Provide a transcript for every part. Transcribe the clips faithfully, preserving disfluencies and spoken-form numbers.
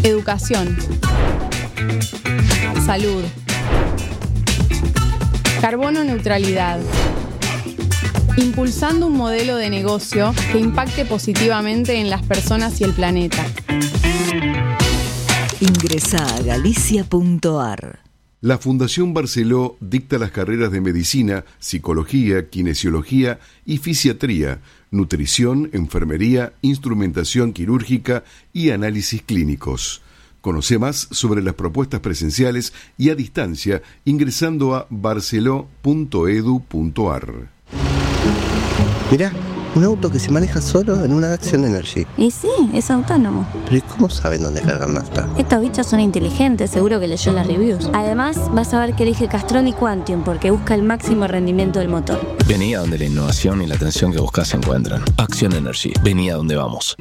Educación. Salud. Carbono neutralidad. Impulsando un modelo de negocio que impacte positivamente en las personas y el planeta. Ingresa a galicia punto a r. La Fundación Barceló dicta las carreras de medicina, psicología, kinesiología y fisiatría, nutrición, enfermería, instrumentación quirúrgica y análisis clínicos. Conoce más sobre las propuestas presenciales y a distancia ingresando a barceló punto edu punto a r. Mirá, un auto que se maneja solo en una Action Energy. Y sí, es autónomo. Pero ¿y cómo saben dónde cargar nafta? Estos bichos son inteligentes, seguro que leyó las reviews. Además, vas a ver que elige Castrol y Quantium porque busca el máximo rendimiento del motor. Vení a donde la innovación y la atención que buscas se encuentran. Action Energy, vení a donde vamos.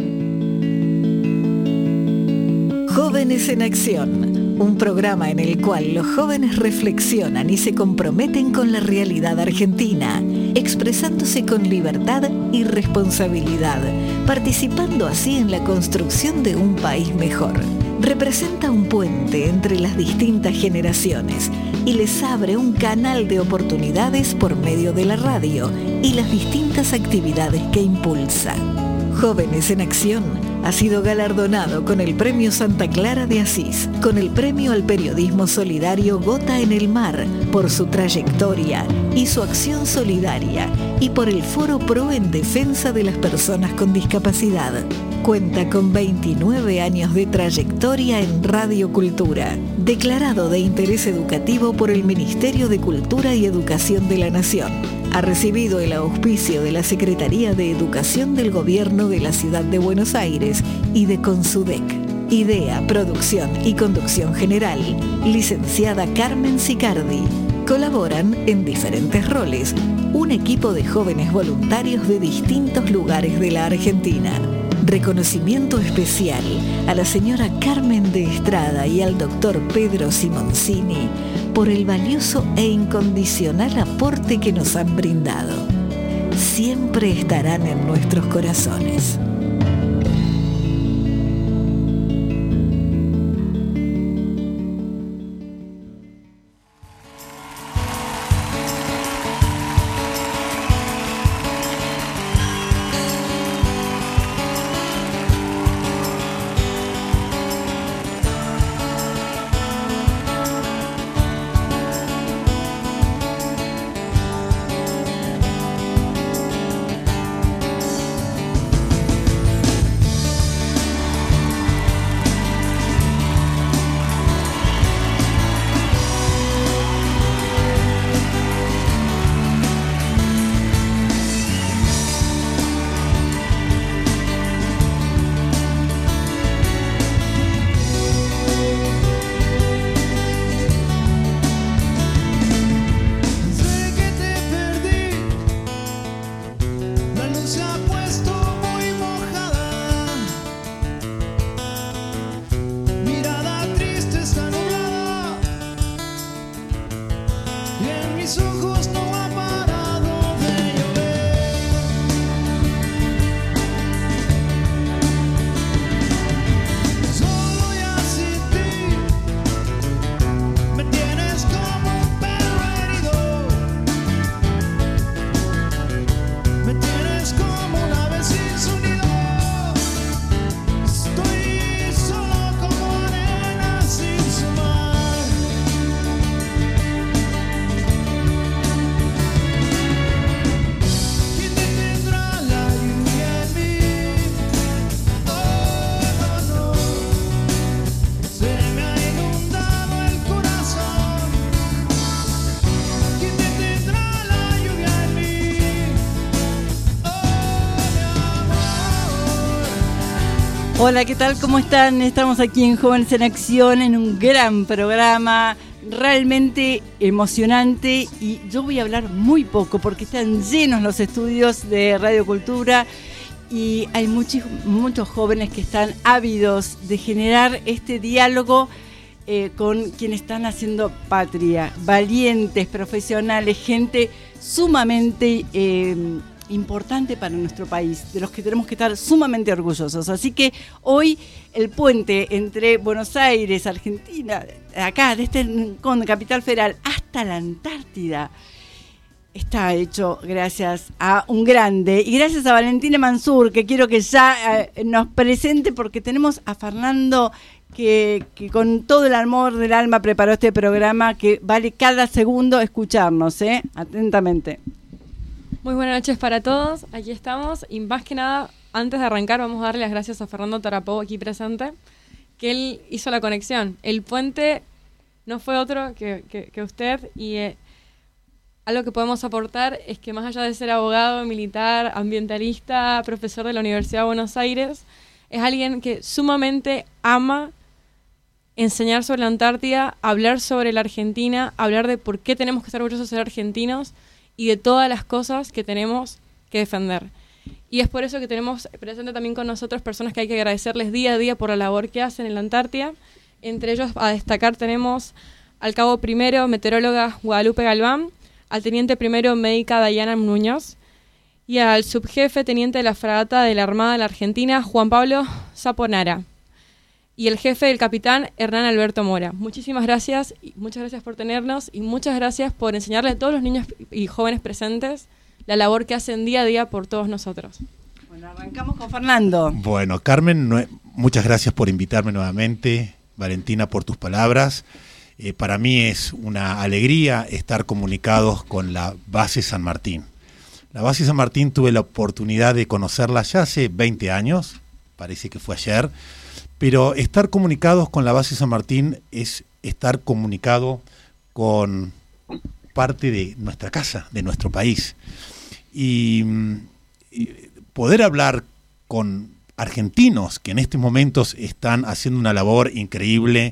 Jóvenes en Acción, un programa en el cual los jóvenes reflexionan y se comprometen con la realidad argentina, expresándose con libertad y responsabilidad, participando así en la construcción de un país mejor. Representa un puente entre las distintas generaciones y les abre un canal de oportunidades por medio de la radio y las distintas actividades que impulsa. Jóvenes en Acción ha sido galardonado con el Premio Santa Clara de Asís, con el Premio al Periodismo Solidario Gota en el Mar, por su trayectoria y su acción solidaria, y por el Foro Pro en defensa de las personas con discapacidad. Cuenta con veintinueve años de trayectoria en Radio Cultura, declarado de interés educativo por el Ministerio de Cultura y Educación de la Nación. Ha recibido el auspicio de la Secretaría de Educación del Gobierno de la Ciudad de Buenos Aires y de Consudec. Idea, producción y conducción general, licenciada Carmen Sicardi. Colaboran en diferentes roles un equipo de jóvenes voluntarios de distintos lugares de la Argentina. Reconocimiento especial a la señora Carmen de Estrada y al doctor Pedro Simoncini por el valioso e incondicional aporte que nos han brindado. Siempre estarán en nuestros corazones. Hola, ¿qué tal? ¿Cómo están? Estamos aquí en Jóvenes en Acción, en un gran programa, realmente emocionante, y yo voy a hablar muy poco porque están llenos los estudios de Radio Cultura y hay muchos, muchos jóvenes que están ávidos de generar este diálogo eh, con quienes están haciendo patria, valientes, profesionales, gente sumamente eh, importante para nuestro país, de los que tenemos que estar sumamente orgullosos. Así que hoy el puente entre Buenos Aires, Argentina, acá, de este rincón de Capital Federal, hasta la Antártida, está hecho gracias a un grande y gracias a Valentina Mansur, que quiero que ya eh, nos presente, porque tenemos a Fernando que, que con todo el amor del alma preparó este programa, que vale cada segundo escucharnos, ¿eh? Atentamente. Muy buenas noches para todos, aquí estamos, y más que nada, antes de arrancar, vamos a darle las gracias a Fernando Tarapó, aquí presente, que él hizo la conexión. El puente no fue otro que, que, que usted, y eh, algo que podemos aportar es que más allá de ser abogado, militar, ambientalista, profesor de la Universidad de Buenos Aires, es alguien que sumamente ama enseñar sobre la Antártida, hablar sobre la Argentina, hablar de por qué tenemos que estar orgullosos de ser argentinos, y de todas las cosas que tenemos que defender. Y es por eso que tenemos presente también con nosotros personas que hay que agradecerles día a día por la labor que hacen en la Antártida. Entre ellos, a destacar, tenemos al cabo primero, meteoróloga Guadalupe Galván, al teniente primero, médica Dayana Muñoz, y al subjefe, teniente de la fragata de la Armada de la Argentina, Juan Pablo Zaponara, y el jefe del capitán, Hernán Alberto Mora. Muchísimas gracias, y muchas gracias por tenernos, y muchas gracias por enseñarle a todos los niños y jóvenes presentes la labor que hacen día a día por todos nosotros. Bueno, arrancamos con Fernando. Bueno, Carmen, no, muchas gracias por invitarme nuevamente. Valentina, por tus palabras. Eh, para mí es una alegría estar comunicados con la Base San Martín. La Base San Martín tuve la oportunidad de conocerla ya hace veinte años, parece que fue ayer. Pero estar comunicados con la Base San Martín es estar comunicado con parte de nuestra casa, de nuestro país. Y, y poder hablar con argentinos que en estos momentos están haciendo una labor increíble,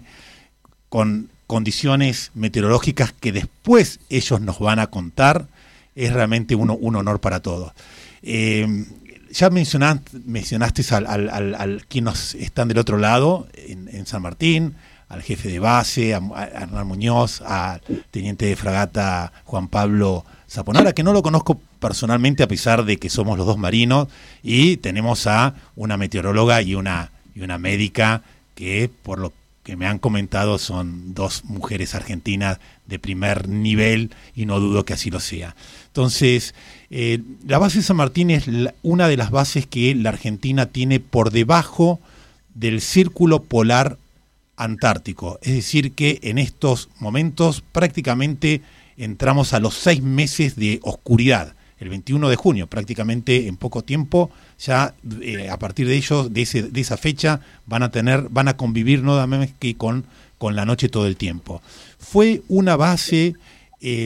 con condiciones meteorológicas que después ellos nos van a contar, es realmente un, un honor para todos. Eh, Ya mencionaste, mencionaste al, al, al, al quienes están del otro lado, en, en San Martín, al jefe de base, a, a Hernán Muñoz, al teniente de fragata Juan Pablo Zaponara, que no lo conozco personalmente a pesar de que somos los dos marinos, y tenemos a una meteoróloga y una, y una médica que, por lo que me han comentado, son dos mujeres argentinas de primer nivel, y no dudo que así lo sea. Entonces, eh, la base San Martín es la, una de las bases que la Argentina tiene por debajo del círculo polar antártico. Es decir, que en estos momentos prácticamente entramos a los seis meses de oscuridad. El veintiuno de junio, prácticamente en poco tiempo, ya eh, a partir de ellos, de, ese, de esa fecha, van a tener, van a convivir nuevamente con, con la noche todo el tiempo. Fue una base eh,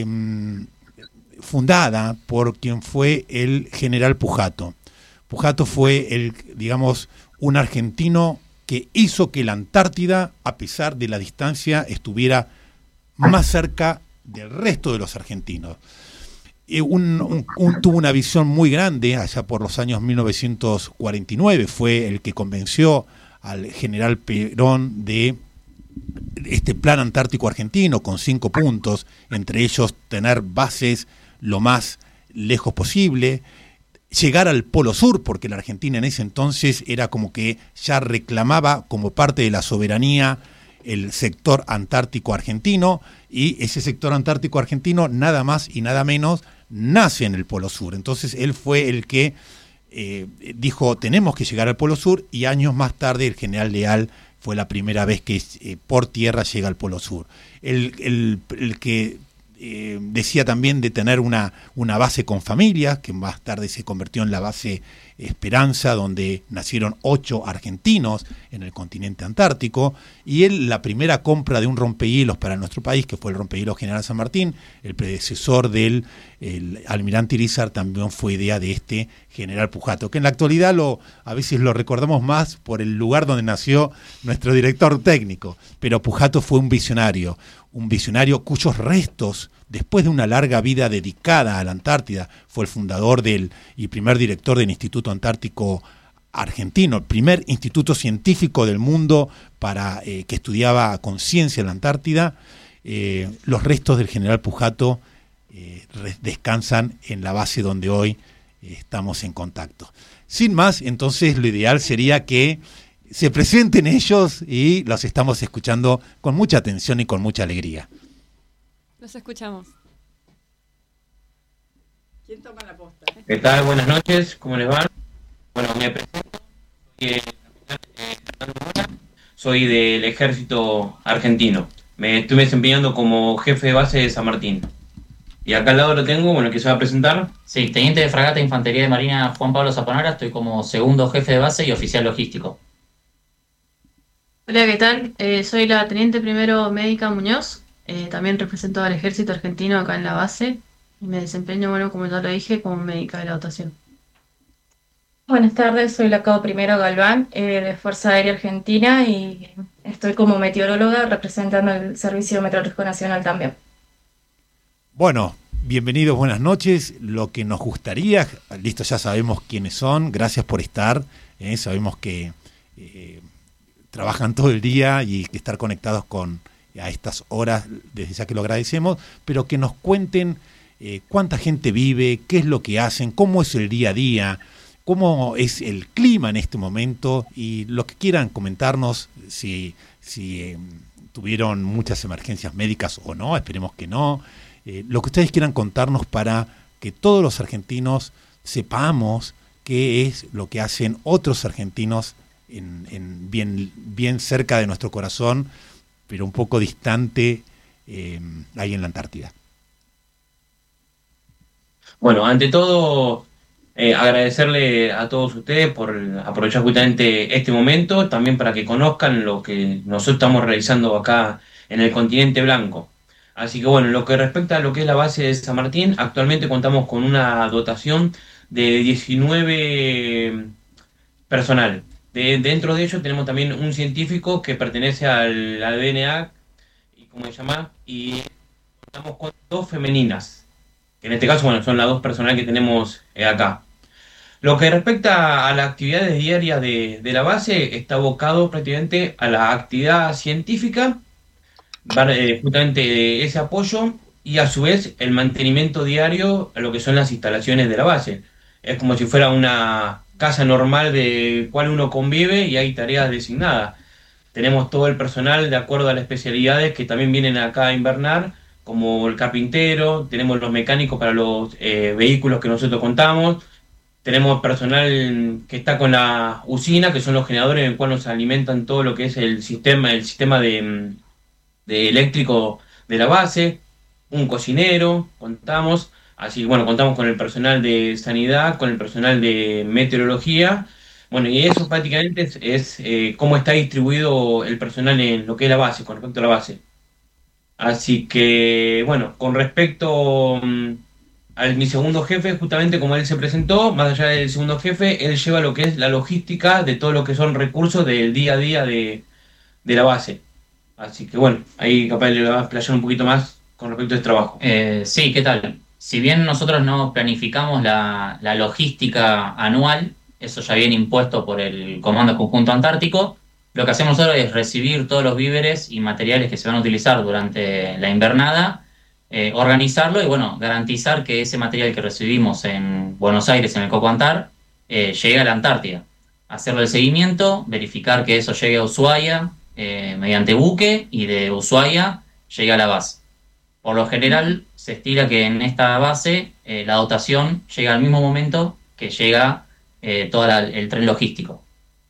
fundada por quien fue el general Pujato. Pujato fue el, digamos, un argentino que hizo que la Antártida, a pesar de la distancia, estuviera más cerca del resto de los argentinos. Un, un, un, tuvo una visión muy grande allá por los años mil novecientos cuarenta y nueve, fue el que convenció al general Perón de este plan antártico argentino con cinco puntos, entre ellos tener bases lo más lejos posible, llegar al Polo Sur, porque la Argentina en ese entonces era como que ya reclamaba como parte de la soberanía el sector antártico argentino, y ese sector antártico argentino nada más y nada menos nace en el Polo Sur. Entonces él fue el que eh, dijo tenemos que llegar al Polo Sur, y años más tarde el general Leal fue la primera vez que eh, por tierra llega al Polo Sur. El, el, el que eh, decía también de tener una, una base con familias, que más tarde se convirtió en la base Esperanza, donde nacieron ocho argentinos en el continente antártico, y él, la primera compra de un rompehielos para nuestro país, que fue el rompehielos General San Martín, el predecesor del el almirante Irizar, también fue idea de este general Pujato, que en la actualidad lo a veces lo recordamos más por el lugar donde nació nuestro director técnico, pero Pujato fue un visionario, un visionario cuyos restos, después de una larga vida dedicada a la Antártida, fue el fundador del y primer director del Instituto Antártico Argentino, el primer instituto científico del mundo para eh, que estudiaba con ciencia la Antártida. Eh, los restos del general Pujato eh, descansan en la base donde hoy estamos en contacto. Sin más, entonces lo ideal sería que se presenten ellos y los estamos escuchando con mucha atención y con mucha alegría. Los escuchamos. ¿Quién toma la posta? ¿Qué tal? Buenas noches, ¿cómo les va? Bueno, me presento. Soy, el capitán, soy del Ejército Argentino. Me estuve desempeñando como jefe de base de San Martín. Y acá al lado lo tengo, bueno, que se va a presentar. Sí, teniente de fragata de Infantería de Marina Juan Pablo Zaponara, estoy como segundo jefe de base y oficial logístico. Hola, ¿qué tal? Eh, soy la teniente primero médica Muñoz, eh, también represento al Ejército Argentino acá en la base y me desempeño, bueno, como ya lo dije, como médica de la dotación. Buenas tardes, soy la cabo primero Galván, eh, de Fuerza Aérea Argentina y estoy como meteoróloga representando el Servicio Meteorológico Nacional también. Bueno, bienvenidos, buenas noches. Lo que nos gustaría, listo, ya sabemos quiénes son, gracias por estar, eh, sabemos que eh, trabajan todo el día y que estar conectados con a estas horas, desde ya que lo agradecemos, pero que nos cuenten eh, cuánta gente vive, qué es lo que hacen, cómo es el día a día, cómo es el clima en este momento y lo que quieran comentarnos, si, si eh, tuvieron muchas emergencias médicas o no, esperemos que no. Eh, lo que ustedes quieran contarnos para que todos los argentinos sepamos qué es lo que hacen otros argentinos en, en bien, bien cerca de nuestro corazón, pero un poco distante eh, ahí en la Antártida. Bueno, ante todo, eh, agradecerle a todos ustedes por aprovechar justamente este momento, también para que conozcan lo que nosotros estamos realizando acá en el continente blanco. Así que bueno, en lo que respecta a lo que es la base de San Martín, actualmente contamos con una dotación de diecinueve personal. De, dentro de ello tenemos también un científico que pertenece al, al D N A, y ¿cómo se llama? Y contamos con dos femeninas, que en este caso bueno, son las dos personal que tenemos eh, acá. Lo que respecta a las actividades diarias de, de la base, está abocado prácticamente a la actividad científica, justamente ese apoyo y a su vez el mantenimiento diario a lo que son las instalaciones de la base. Es como si fuera una casa normal de cual uno convive y hay tareas designadas. Tenemos todo el personal de acuerdo a las especialidades que también vienen acá a invernar, como el carpintero, tenemos los mecánicos para los eh, vehículos que nosotros contamos, tenemos personal que está con la usina, que son los generadores en el cual nos alimentan todo lo que es el sistema, el sistema de... de eléctrico de la base, un cocinero, contamos, así bueno, contamos con el personal de sanidad, con el personal de meteorología, bueno, y eso prácticamente es, es eh, cómo está distribuido el personal en lo que es la base, con respecto a la base. Así que, bueno, con respecto um, a mi segundo jefe, justamente como él se presentó, más allá del segundo jefe, él lleva lo que es la logística de todo lo que son recursos del día a día de, de la base. Así que bueno, ahí capaz le va a explayar un poquito más con respecto a este trabajo. Eh, sí, ¿qué tal? Si bien nosotros no planificamos la, la logística anual, eso ya viene impuesto por el Comando Conjunto Antártico, lo que hacemos nosotros es recibir todos los víveres y materiales que se van a utilizar durante la invernada, eh, organizarlo y bueno, garantizar que ese material que recibimos en Buenos Aires, en el Cocoantar, eh, llegue a la Antártida. Hacerle el seguimiento, verificar que eso llegue a Ushuaia, Eh, mediante buque y de Ushuaia llega a la base. Por lo general se estila que en esta base eh, la dotación llega al mismo momento que llega eh, todo la, el tren logístico.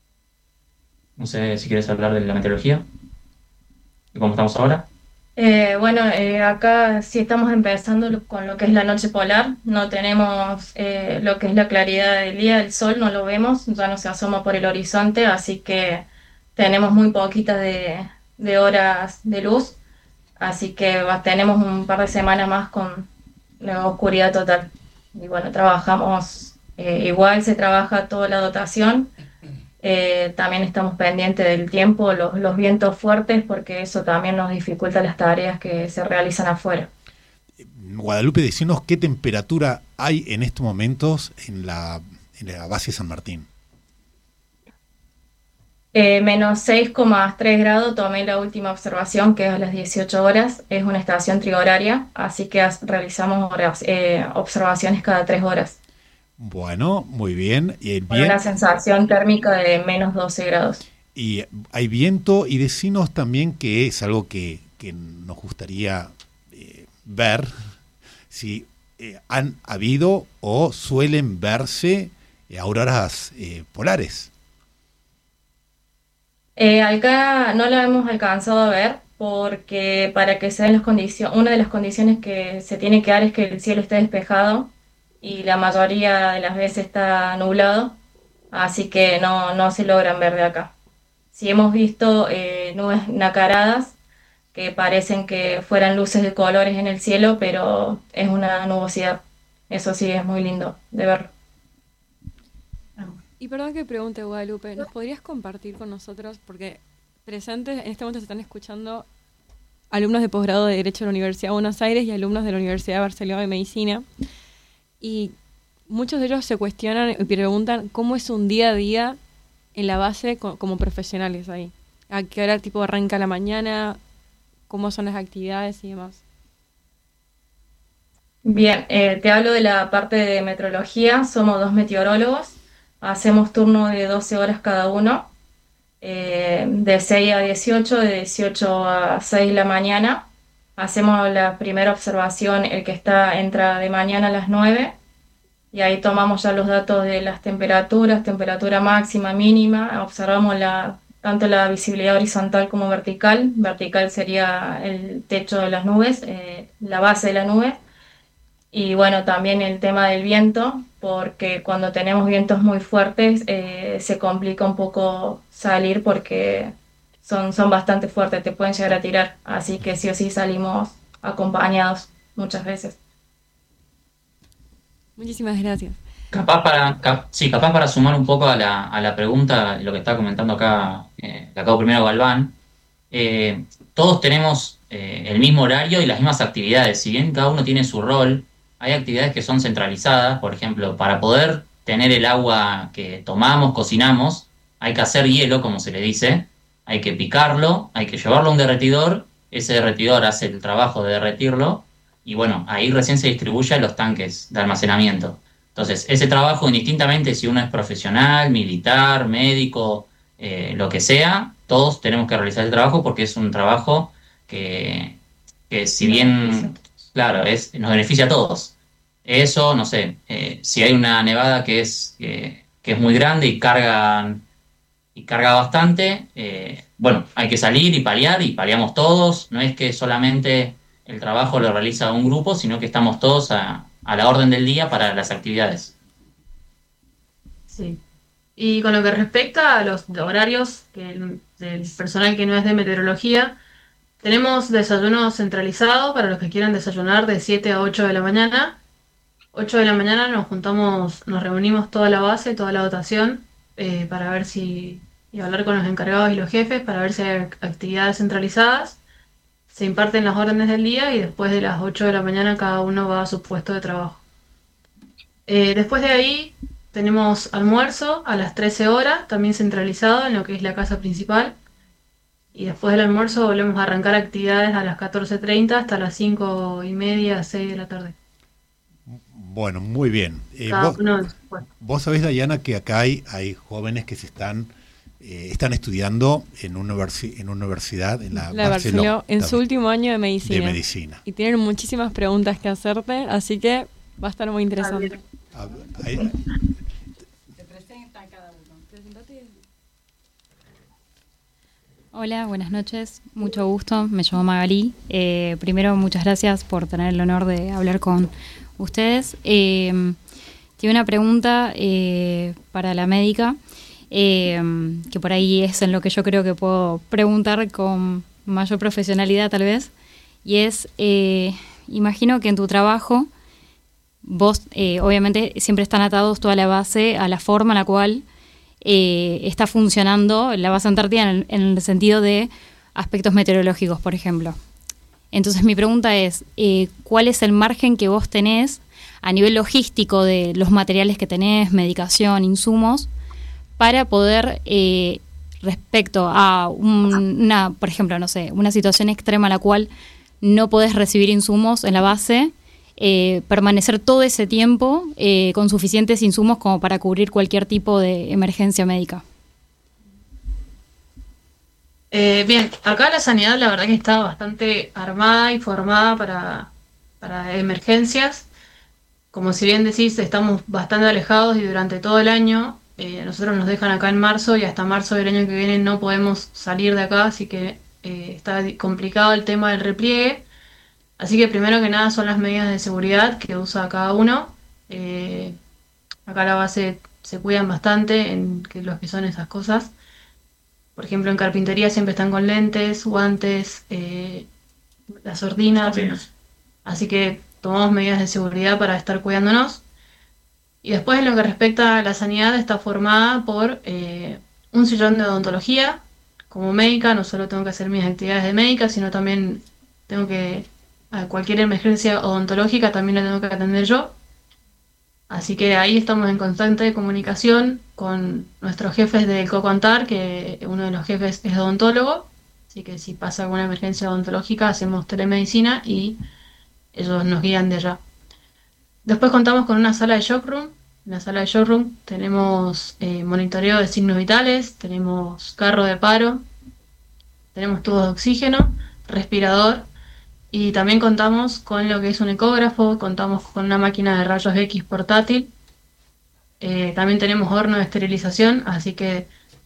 No sé si quieres hablar de la meteorología, de cómo estamos ahora. Eh, bueno, eh, acá sí estamos empezando con lo que es la noche polar, no tenemos eh, lo que es la claridad del día, el sol no lo vemos, ya no se asoma por el horizonte, así que tenemos muy poquitas de, de horas de luz, así que va, tenemos un par de semanas más con la oscuridad total. Y bueno, trabajamos, eh, igual se trabaja toda la dotación, eh, también estamos pendientes del tiempo, los, los vientos fuertes, porque eso también nos dificulta las tareas que se realizan afuera. Guadalupe, decinos qué temperatura hay en estos momentos en la, en la base San Martín. Eh, menos seis coma tres grados, tomé la última observación que es a las dieciocho horas, es una estación trihoraria, así que as, realizamos horas, eh, observaciones cada tres horas. Bueno, muy bien. Y el Con bien- una sensación térmica de menos doce grados. Y hay viento, y decinos también que es algo que, que nos gustaría eh, ver, si eh, han habido o suelen verse eh, auroras eh, polares. Eh, acá no la hemos alcanzado a ver porque para que se den las condiciones, una de las condiciones que se tiene que dar es que el cielo esté despejado y la mayoría de las veces está nublado, así que no, no se logran ver de acá. Sí hemos visto eh, nubes nacaradas que parecen que fueran luces de colores en el cielo, pero es una nubosidad. Eso sí es muy lindo de ver. Y perdón que pregunte, Guadalupe, ¿nos podrías compartir con nosotros, porque presentes en este momento se están escuchando alumnos de posgrado de Derecho de la Universidad de Buenos Aires y alumnos de la Universidad de Barcelona de Medicina, y muchos de ellos se cuestionan y preguntan cómo es un día a día en la base co- como profesionales ahí? ¿A qué hora tipo arranca la mañana? ¿Cómo son las actividades y demás? Bien, eh, te hablo de la parte de meteorología. Somos dos meteorólogos, hacemos turno de doce horas cada uno, eh, de seis a dieciocho, de dieciocho a seis de la mañana. Hacemos la primera observación, el que está entra de mañana a las nueve, y ahí tomamos ya los datos de las temperaturas, temperatura máxima, mínima, observamos la, tanto la visibilidad horizontal como vertical. Vertical sería el techo de las nubes, eh, la base de la nube. Y bueno, también el tema del viento, porque cuando tenemos vientos muy fuertes eh, se complica un poco salir porque son, son bastante fuertes, te pueden llegar a tirar. Así que sí o sí salimos acompañados muchas veces. Muchísimas gracias. Capaz para, cap- sí, capaz para sumar un poco a la, a la pregunta, lo que está comentando acá, eh, que acabo primero Galván, eh, todos tenemos eh, el mismo horario y las mismas actividades. Si bien cada uno tiene su rol, hay actividades que son centralizadas. Por ejemplo, para poder tener el agua que tomamos, cocinamos, hay que hacer hielo, como se le dice, hay que picarlo, hay que llevarlo a un derretidor, ese derretidor hace el trabajo de derretirlo, y bueno, ahí recién se distribuye a los tanques de almacenamiento. Entonces, ese trabajo, indistintamente si uno es profesional, militar, médico, eh, lo que sea, todos tenemos que realizar el trabajo porque es un trabajo que, que si bien, claro, es, nos beneficia a todos. Eso, no sé, eh, si hay una nevada que es, eh, que es muy grande y carga, y carga bastante, eh, bueno, hay que salir y paliar, y paliamos todos. No es que solamente el trabajo lo realiza un grupo, sino que estamos todos a, a la orden del día para las actividades. Sí. Y con lo que respecta a los horarios que el- del personal que no es de meteorología, tenemos desayuno centralizado para los que quieran desayunar de siete a ocho de la mañana. ocho de la mañana nos juntamos, nos reunimos toda la base, toda la dotación, eh, para ver si, y hablar con los encargados y los jefes para ver si hay actividades centralizadas. Se imparten las órdenes del día y después de las ocho de la mañana cada uno va a su puesto de trabajo. Eh, después de ahí tenemos almuerzo a las trece horas, también centralizado en lo que es la casa principal. Y después del almuerzo volvemos a arrancar actividades a las catorce treinta hasta las cinco y media, seis de la tarde. Bueno, muy bien. Eh, Cada vos, uno, bueno. vos sabés, Dayana, que acá hay, hay jóvenes que se están eh, están estudiando en una, universi- en una universidad en la, La Barcelona, Barceló, en su también, último año de medicina. de medicina. Y tienen muchísimas preguntas que hacerte, así que va a estar muy interesante. Ah, ahí- Hola, buenas noches, mucho gusto, me llamo Magalí. Eh, primero, muchas gracias por tener el honor de hablar con ustedes. Eh, tengo una pregunta eh, para la médica, eh, que por ahí es en lo que yo creo que puedo preguntar con mayor profesionalidad tal vez, y es, eh, imagino que en tu trabajo, vos eh, obviamente siempre están atados toda la base a la forma en la cual Eh, está funcionando la base antártica en el, en el sentido de aspectos meteorológicos, por ejemplo. Entonces mi pregunta es, eh, ¿cuál es el margen que vos tenés a nivel logístico de los materiales que tenés, medicación, insumos, para poder, eh, respecto a un, una, por ejemplo, no sé, una situación extrema en la cual no podés recibir insumos en la base, eh, permanecer todo ese tiempo eh, con suficientes insumos como para cubrir cualquier tipo de emergencia médica? Eh, bien, acá la sanidad la verdad que está bastante armada y formada para, para emergencias. Como si bien decís, estamos bastante alejados y durante todo el año, eh, nosotros nos dejan acá en marzo y hasta marzo del año que viene no podemos salir de acá, así que eh, está complicado el tema del repliegue. Así que primero que nada son las medidas de seguridad que usa cada uno. Eh, acá la base se cuidan bastante en que los que son esas cosas. Por ejemplo, en carpintería siempre están con lentes, guantes, eh, las sordinas. Así que tomamos medidas de seguridad para estar cuidándonos. Y después en lo que respecta a la sanidad está formada por eh, un sillón de odontología. Como médica no solo tengo que hacer mis actividades de médica, sino también tengo que, a cualquier emergencia odontológica también la tengo que atender yo. Así que ahí estamos en constante comunicación con nuestros jefes del COCONTAR, que uno de los jefes es odontólogo. Así que si pasa alguna emergencia odontológica hacemos telemedicina y ellos nos guían de allá. Después contamos con una sala de shock room. En la sala de shock room tenemos eh, monitoreo de signos vitales, tenemos carro de paro, tenemos tubos de oxígeno, respirador y también contamos con lo que es un ecógrafo, contamos con una máquina de rayos X portátil. Eh, también tenemos horno de esterilización, así que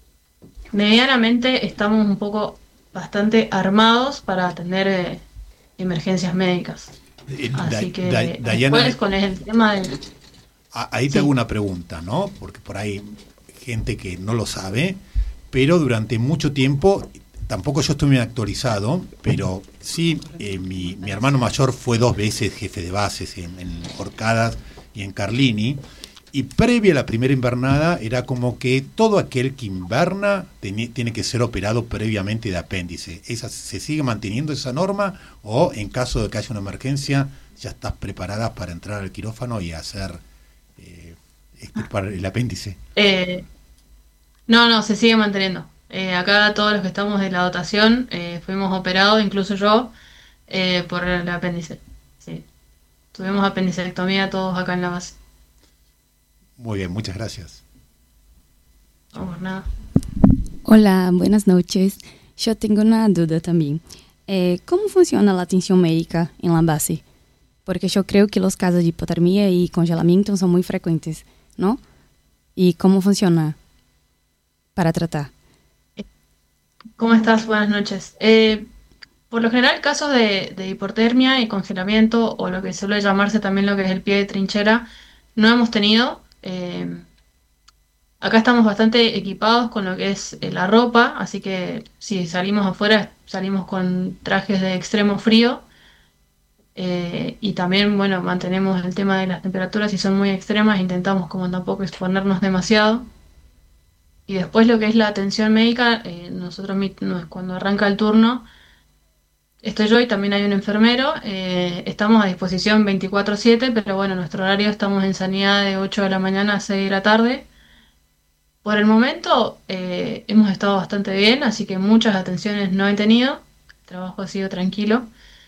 medianamente estamos un poco bastante armados para atender eh, emergencias médicas. Así que Da- después Dayana, con el tema del... ahí te Sí. hago una pregunta, ¿no? Porque por ahí hay gente que no lo sabe, pero durante mucho tiempo, tampoco yo estoy muy actualizado, pero sí, eh, mi, mi hermano mayor fue dos veces jefe de bases en, en Orcadas y en Carlini, y previa a la primera invernada era como que todo aquel que inverna teni- tiene que ser operado previamente de apéndice. ¿Esa, ¿Se sigue manteniendo esa norma o en caso de que haya una emergencia ya estás preparada para entrar al quirófano y hacer eh, extirpar el apéndice? Eh, no, no, se sigue manteniendo. Eh, acá todos los que estamos de la dotación eh, fuimos operados, incluso yo, eh, por el apéndice. Sí. Tuvimos apendicectomía todos acá en la base. Muy bien, muchas gracias. No, por nada. Hola, buenas noches. Yo tengo una duda también. Eh, ¿Cómo funciona la atención médica en la base? Porque yo creo que los casos de hipotermia y congelamiento son muy frecuentes, ¿no? ¿Y cómo funciona para tratar? ¿Cómo estás? Buenas noches. Eh, por lo general, casos de, de hipotermia y congelamiento, o lo que suele llamarse también lo que es el pie de trinchera, no hemos tenido. Eh, acá estamos bastante equipados con lo que es eh, la ropa, así que si salimos afuera, salimos con trajes de extremo frío. Eh, y también, bueno, mantenemos el tema de las temperaturas, si son muy extremas, intentamos como tampoco exponernos demasiado. Y después lo que es la atención médica, eh, nosotros mi- no- cuando arranca el turno, estoy yo y también hay un enfermero. Eh, estamos a disposición veinticuatro siete, pero bueno, nuestro horario estamos en sanidad de ocho de la mañana a seis de la tarde. Por el momento eh, hemos estado bastante bien, así que muchas atenciones no he tenido. El trabajo ha sido tranquilo.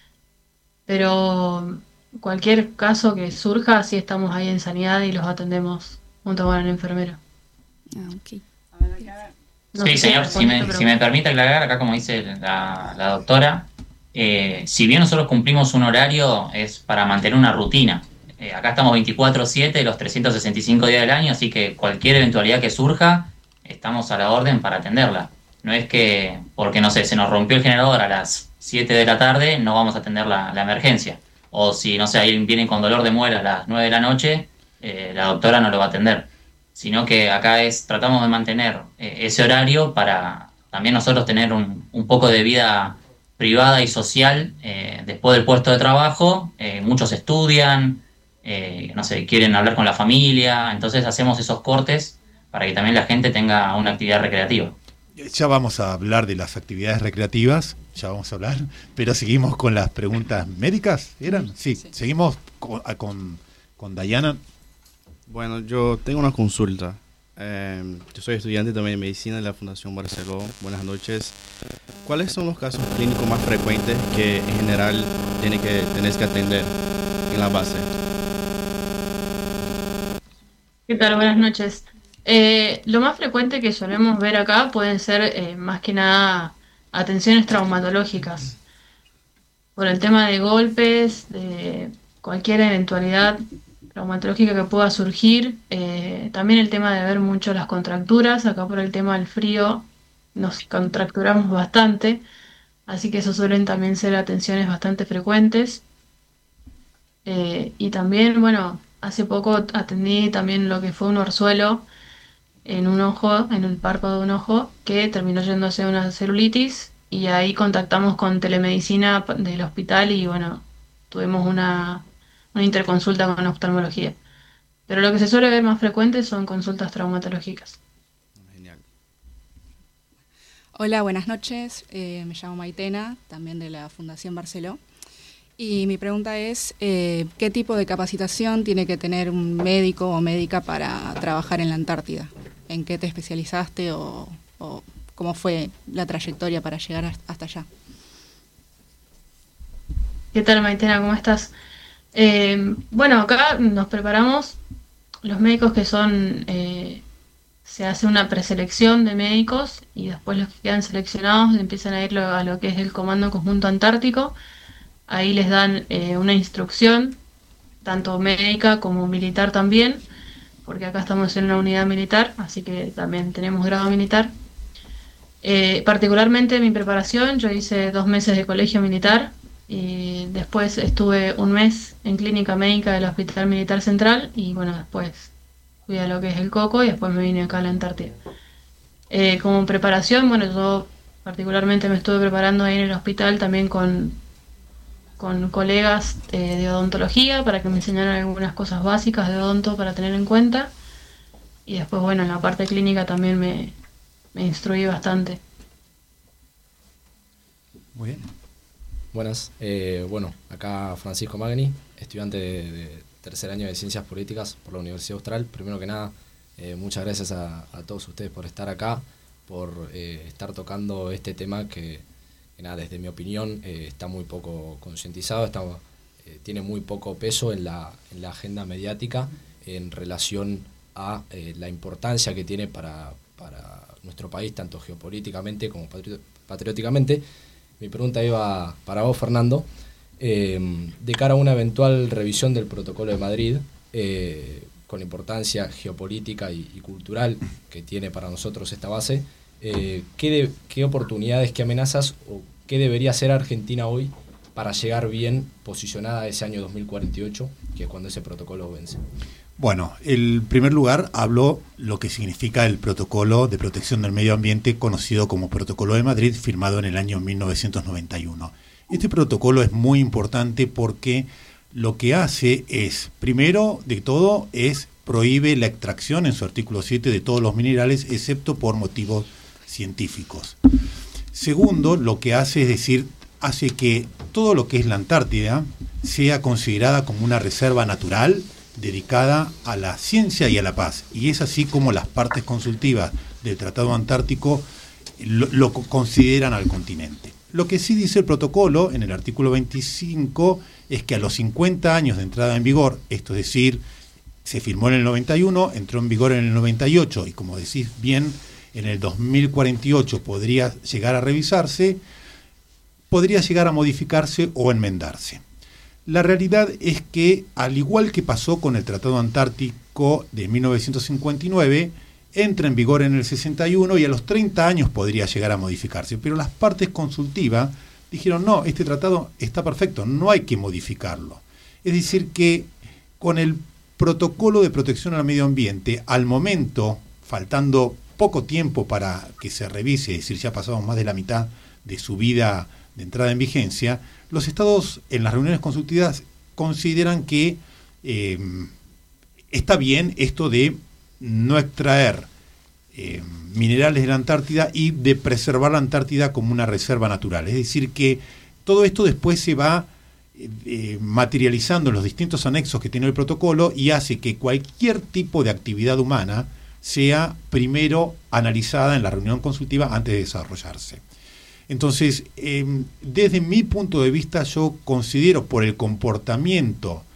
Pero cualquier caso que surja, sí estamos ahí en sanidad y los atendemos junto con el enfermero. Ah, ok. No Sí, sé si señor, si me, respondiste, si me permite aclarar, acá como dice la, la doctora, eh, si bien nosotros cumplimos un horario, es para mantener una rutina. Eh, acá estamos veinticuatro siete los trescientos sesenta y cinco días del año, así que cualquier eventualidad que surja, estamos a la orden para atenderla. No es que, porque no sé, se nos rompió el generador a las siete de la tarde, no vamos a atender la, la emergencia. O si, no sé, alguien viene con dolor de muela a las nueve de la noche, eh, la doctora no lo va a atender. Sino que acá es tratamos de mantener eh, ese horario para también nosotros tener un, un poco de vida privada y social eh, después del puesto de trabajo. Eh, muchos estudian, eh, no sé, quieren hablar con la familia, entonces hacemos esos cortes para que también la gente tenga una actividad recreativa. Ya vamos a hablar de las actividades recreativas, ya vamos a hablar, pero seguimos con las preguntas médicas, ¿eran? Sí, sí. Seguimos con, con, con Dayana. Bueno, yo tengo una consulta. Eh, yo soy estudiante también de medicina de la Fundación Barceló. Buenas noches. ¿Cuáles son los casos clínicos más frecuentes que en general tiene que, tenés que atender en la base. ¿Qué tal? Buenas noches. Eh, lo más frecuente que solemos ver acá pueden ser eh, más que nada atenciones traumatológicas. Por el tema de golpes, de cualquier eventualidad traumatológica que pueda surgir. Eh, también el tema de ver mucho las contracturas. Acá por el tema del frío nos contracturamos bastante. Así que eso suelen también ser atenciones bastante frecuentes. Eh, y también, bueno, hace poco atendí también lo que fue un orzuelo en un ojo, en el párpado de un ojo, que terminó yéndose a una celulitis, y ahí contactamos con telemedicina del hospital y bueno, tuvimos una, una interconsulta con oftalmología. Pero lo que se suele ver más frecuente son consultas traumatológicas. Hola, buenas noches. Eh, me llamo Maitena, también de la Fundación Barceló. Y mi pregunta es, eh, ¿qué tipo de capacitación tiene que tener un médico o médica para trabajar en la Antártida? ¿En qué te especializaste o, o cómo fue la trayectoria para llegar hasta allá? ¿Qué tal, Maitena? ¿Cómo estás? Eh, bueno, acá nos preparamos, los médicos que son, eh, se hace una preselección de médicos y después los que quedan seleccionados empiezan a ir a lo que es el Comando Conjunto Antártico. Ahí les dan eh, una instrucción, tanto médica como militar también, porque acá estamos en una unidad militar, así que también tenemos grado militar. Eh, particularmente mi preparación, yo hice dos meses de colegio militar y después estuve un mes en clínica médica del Hospital Militar Central y bueno, después fui a lo que es el Coco y después me vine acá a la Antártida. Eh, como preparación, bueno, yo particularmente me estuve preparando ahí en el hospital también con... con colegas eh, de odontología para que me enseñaran algunas cosas básicas de odonto para tener en cuenta. Y después, bueno, en la parte clínica también me, me instruí bastante. Muy bien. Buenas. Eh, bueno, acá Francisco Magni, estudiante de, de tercer año de Ciencias Políticas por la Universidad Austral. Primero que nada, eh, muchas gracias a, a todos ustedes por estar acá, por eh, estar tocando este tema que... que nada, desde mi opinión eh, está muy poco concientizado, está, eh, tiene muy poco peso en la, en la agenda mediática en relación a eh, la importancia que tiene para, para nuestro país, tanto geopolíticamente como patri- patrióticamente. Mi pregunta iba para vos, Fernando, eh, de cara a una eventual revisión del Protocolo de Madrid, eh, con la importancia geopolítica y, y cultural que tiene para nosotros esta base, Eh, ¿qué, de, ¿qué oportunidades, qué amenazas o qué debería hacer Argentina hoy para llegar bien posicionada a ese año dos mil cuarenta y ocho, que es cuando ese protocolo vence? Bueno, en primer lugar habló lo que significa el protocolo de protección del medio ambiente conocido como Protocolo de Madrid, firmado en el año mil novecientos noventa y uno. Este protocolo es muy importante porque lo que hace es, primero de todo, es prohíbe la extracción en su artículo siete de todos los minerales, excepto por motivos científicos. Segundo, lo que hace es decir, hace que todo lo que es la Antártida sea considerada como una reserva natural dedicada a la ciencia y a la paz. Y es así como las partes consultivas del Tratado Antártico lo, lo consideran al continente. Lo que sí dice el protocolo en el artículo veinticinco es que a los cincuenta años de entrada en vigor, esto es decir, se firmó en el noventa y uno, entró en vigor en el noventa y ocho y como decís bien, en el dos mil cuarenta y ocho podría llegar a revisarse, podría llegar a modificarse o enmendarse. La realidad es que, al igual que pasó con el Tratado Antártico de mil novecientos cincuenta y nueve, entra en vigor en el sesenta y uno y a los treinta años podría llegar a modificarse. Pero las partes consultivas dijeron, no, este tratado está perfecto, no hay que modificarlo. Es decir, que con el protocolo de protección al medio ambiente, al momento, faltando poco tiempo para que se revise, es decir, ya pasamos más de la mitad de su vida de entrada en vigencia, los estados en las reuniones consultivas consideran que eh, está bien esto de no extraer eh, minerales de la Antártida y de preservar la Antártida como una reserva natural. Es decir, que todo esto después se va eh, materializando en los distintos anexos que tiene el protocolo y hace que cualquier tipo de actividad humana sea primero analizada en la reunión consultiva antes de desarrollarse. Entonces, eh, desde mi punto de vista, yo considero por el comportamiento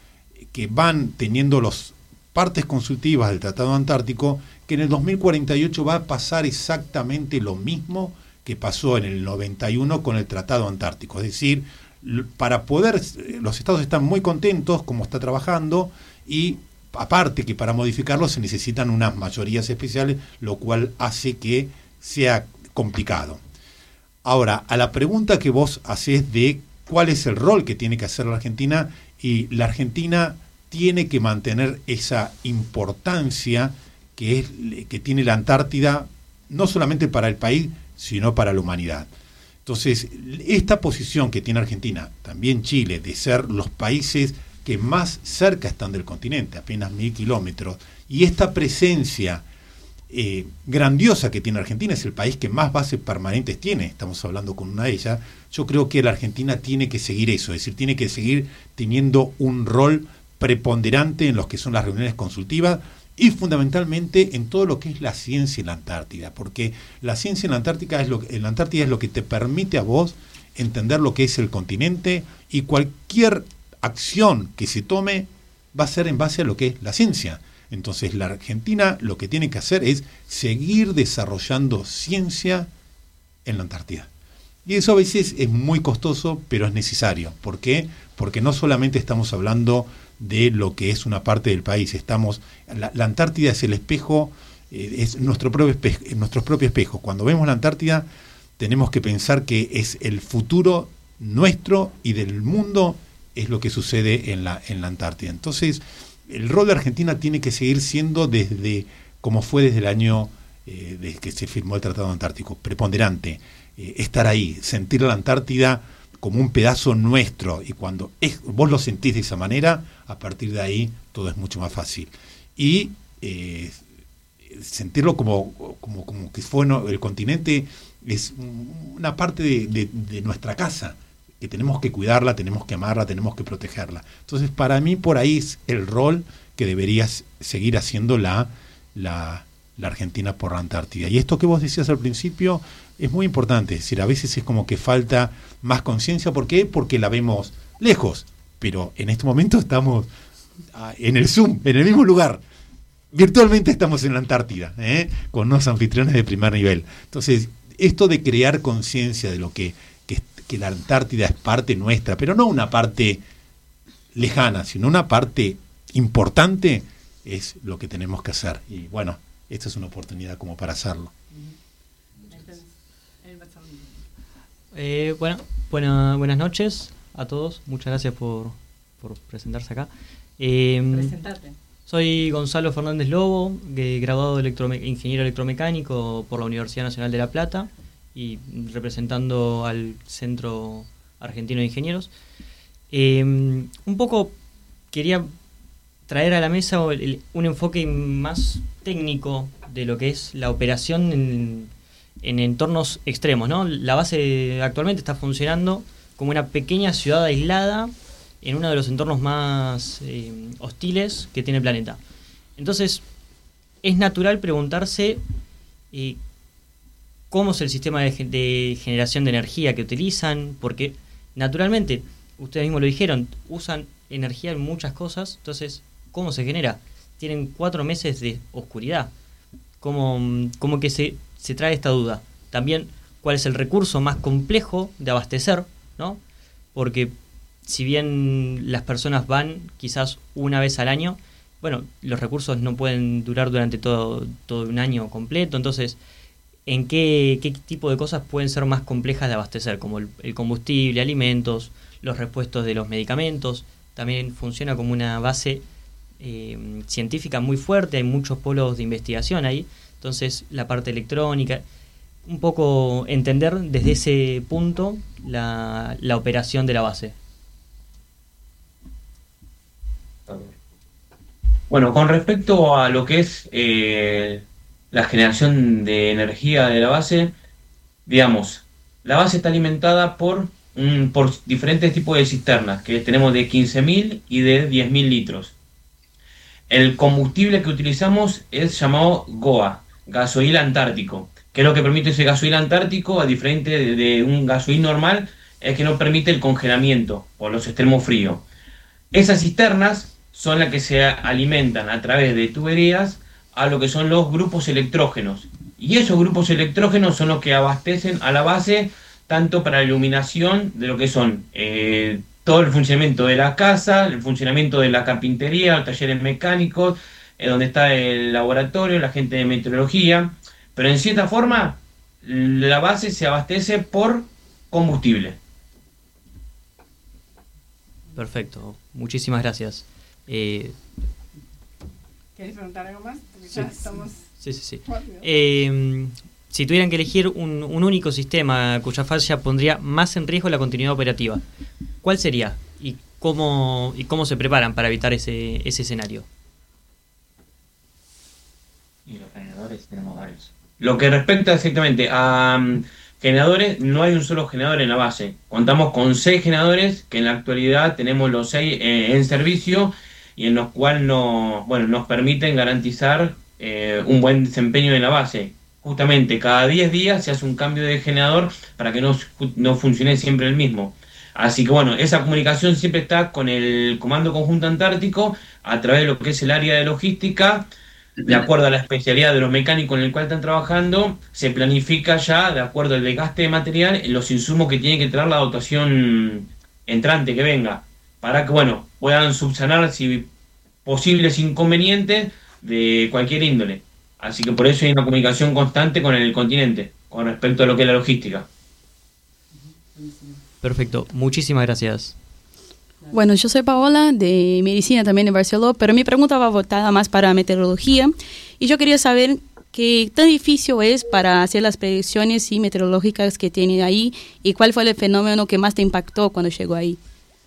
que van teniendo las partes consultivas del Tratado Antártico, que en el dos mil cuarenta y ocho va a pasar exactamente lo mismo que pasó en el noventa y uno con el Tratado Antártico. Es decir, para poder, los estados están muy contentos como está trabajando, y aparte que para modificarlo se necesitan unas mayorías especiales, lo cual hace que sea complicado. Ahora, a la pregunta que vos hacés de cuál es el rol que tiene que hacer la Argentina, y la Argentina tiene que mantener esa importancia que, es, que tiene la Antártida, no solamente para el país, sino para la humanidad. Entonces, esta posición que tiene Argentina, también Chile, de ser los países que más cerca están del continente, apenas mil kilómetros, y esta presencia eh, grandiosa que tiene Argentina, es el país que más bases permanentes tiene, estamos hablando con una de ellas, yo creo que la Argentina tiene que seguir eso, es decir, tiene que seguir teniendo un rol preponderante en lo que son las reuniones consultivas, y fundamentalmente en todo lo que es la ciencia en la Antártida, porque la ciencia en la Antártica es lo, en la Antártida es lo que te permite a vos entender lo que es el continente, y cualquier acción que se tome va a ser en base a lo que es la ciencia. Entonces la Argentina lo que tiene que hacer es seguir desarrollando ciencia en la Antártida. Y eso a veces es muy costoso, pero es necesario. ¿Por qué? Porque no solamente estamos hablando de lo que es una parte del país, estamos la, la Antártida es el espejo, eh, es nuestro propio espejo, nuestro propio espejo. Cuando vemos la Antártida tenemos que pensar que es el futuro nuestro y del mundo, es lo que sucede en la, en la Antártida. Entonces, el rol de Argentina tiene que seguir siendo desde, como fue desde el año eh, desde que se firmó el Tratado Antártico, preponderante, eh, estar ahí, sentir la Antártida como un pedazo nuestro, y cuando es, vos lo sentís de esa manera, a partir de ahí todo es mucho más fácil. Y eh, sentirlo como, como, como que fue no, el continente es una parte de, de, de nuestra casa, que tenemos que cuidarla, tenemos que amarla, tenemos que protegerla. Entonces, para mí, por ahí es el rol que debería seguir haciendo la, la, la Argentina por la Antártida. Y esto que vos decías al principio es muy importante. Es decir, a veces es como que falta más conciencia. ¿Por qué? Porque la vemos lejos. Pero en este momento estamos en el Zoom, en el mismo lugar. Virtualmente estamos en la Antártida, ¿eh? Con unos anfitriones de primer nivel. Entonces, esto de crear conciencia de lo que que la Antártida es parte nuestra, pero no una parte lejana, sino una parte importante, es lo que tenemos que hacer. Y bueno, esta es una oportunidad como para hacerlo. Eh, bueno, buena, buenas noches a todos. Muchas gracias por, por presentarse acá. Eh, Presentarte. Soy Gonzalo Fernández Lobo, eh, graduado de electrome- ingeniero electromecánico por la Universidad Nacional de La Plata, y representando al Centro Argentino de Ingenieros. Eh, un poco quería traer a la mesa el, un enfoque más técnico de lo que es la operación en, en entornos extremos, ¿no? La base actualmente está funcionando como una pequeña ciudad aislada en uno de los entornos más eh, hostiles que tiene el planeta. Entonces, es natural preguntarse eh, cómo es el sistema de, de generación de energía que utilizan, porque naturalmente, ustedes mismos lo dijeron, usan energía en muchas cosas. Entonces, ¿cómo se genera? Tienen cuatro meses de oscuridad. ¿Cómo, cómo que se, se trae esta duda? También, ¿cuál es el recurso más complejo de abastecer, ¿no? Porque si bien las personas van quizás una vez al año, bueno, los recursos no pueden durar durante todo, todo un año completo. Entonces, ¿en qué, qué tipo de cosas pueden ser más complejas de abastecer? Como el, el combustible, alimentos, los repuestos de los medicamentos. También funciona como una base eh, científica muy fuerte, hay muchos polos de investigación ahí. Entonces, la parte electrónica, un poco entender desde ese punto la, la operación de la base. Bueno, con respecto a lo que es eh, la generación de energía de la base, digamos, la base está alimentada por, mm, por diferentes tipos de cisternas, que tenemos de quince mil y de diez mil litros. El combustible que utilizamos es llamado GOA, gasoil antártico, que es lo que permite ese gasoil antártico, a diferente de, de un gasoil normal, es que no permite el congelamiento o los extremos fríos. Esas cisternas son las que se alimentan a través de tuberías a lo que son los grupos electrógenos. Y esos grupos electrógenos son los que abastecen a la base tanto para la iluminación de lo que son eh, todo el funcionamiento de la casa, el funcionamiento de la carpintería, los talleres mecánicos, eh, donde está el laboratorio, la gente de meteorología, pero en cierta forma la base se abastece por combustible. Perfecto, muchísimas gracias. Eh, ¿Querés preguntar algo más? Porque sí, ya estamos... Sí, sí, sí. Eh, si tuvieran que elegir un, un único sistema cuya falla pondría más en riesgo la continuidad operativa, ¿cuál sería? ¿Y cómo, y cómo se preparan para evitar ese, ese escenario? Y los generadores tenemos varios. Lo que respecta exactamente a um, generadores, no hay un solo generador en la base. Contamos con seis generadores, que en la actualidad tenemos los seis eh, en servicio y en los cuales no, bueno, nos permiten garantizar eh, un buen desempeño de la base. Justamente cada diez días se hace un cambio de generador para que no, no funcione siempre el mismo. Así que bueno, esa comunicación siempre está con el Comando Conjunto Antártico a través de lo que es el área de logística. De acuerdo a la especialidad de los mecánicos en el cual están trabajando, se planifica ya, de acuerdo al desgaste de material, los insumos que tiene que traer la dotación entrante que venga, para que, bueno, puedan subsanar si posibles inconvenientes de cualquier índole. Así que por eso hay una comunicación constante con el continente, con respecto a lo que es la logística. Perfecto, muchísimas gracias. Bueno, yo soy Paola, de Medicina también de Barcelona, pero mi pregunta va votada más para meteorología. Y yo quería saber qué tan difícil es para hacer las predicciones sí, meteorológicas que tiene ahí y cuál fue el fenómeno que más te impactó cuando llegó ahí.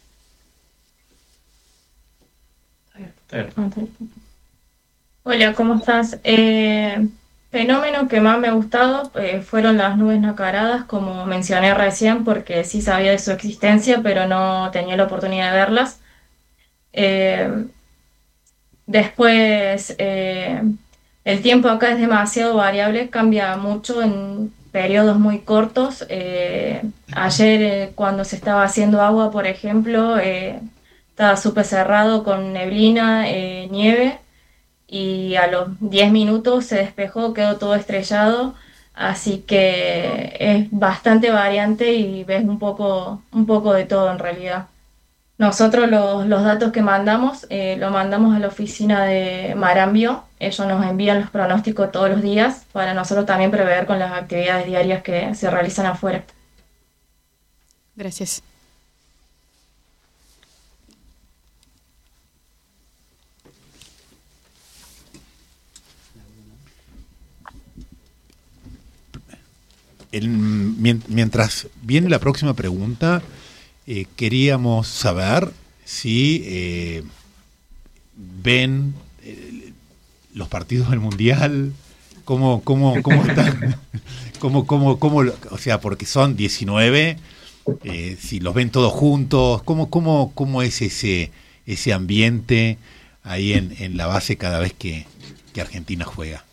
Hola, ¿cómo estás? Eh, fenómeno que más me ha gustado eh, fueron las nubes nacaradas, como mencioné recién, porque sí sabía de su existencia, pero no tenía la oportunidad de verlas. Eh, después, eh, el tiempo acá es demasiado variable, cambia mucho en periodos muy cortos. Eh, ayer, eh, cuando se estaba haciendo agua, por ejemplo, eh, estaba súper cerrado con neblina, eh, nieve, y a los diez minutos se despejó, quedó todo estrellado, así que es bastante variante y ves un poco, un poco de todo en realidad. Nosotros los, los datos que mandamos, eh, lo mandamos a la oficina de Marambio, ellos nos envían los pronósticos todos los días para nosotros también prever con las actividades diarias que se realizan afuera. Gracias. El, mientras viene la próxima pregunta, eh, queríamos saber si eh, ven eh, los partidos del Mundial, cómo, cómo, cómo están, cómo, cómo, cómo, o sea, porque son diecinueve, eh, si los ven todos juntos, cómo, cómo, cómo es ese, ese ambiente ahí en, en la base cada vez que, que Argentina juega.